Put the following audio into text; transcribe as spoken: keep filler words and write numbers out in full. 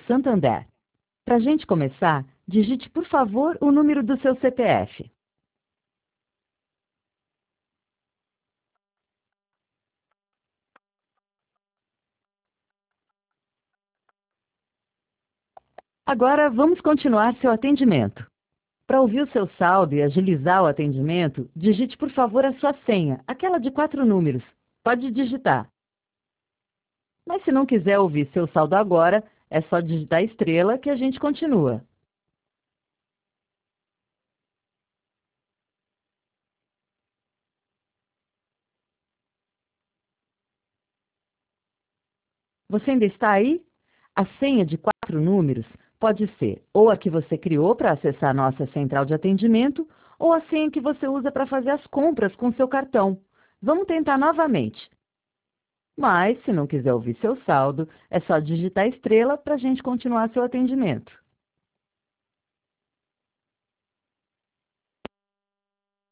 Santander. Para a gente começar, digite, por favor, o número do seu C P F. Agora, vamos continuar seu atendimento. Para ouvir o seu saldo e agilizar o atendimento, digite, por favor, a sua senha, aquela de quatro números. Pode digitar. Mas se não quiser ouvir seu saldo agora, é só digitar estrela que a gente continua. Você ainda está aí? A senha de quatro números pode ser ou a que você criou para acessar a nossa central de atendimento, ou a senha que você usa para fazer as compras com seu cartão. Vamos tentar novamente. Mas, se não quiser ouvir seu saldo, é só digitar estrela para a gente continuar seu atendimento.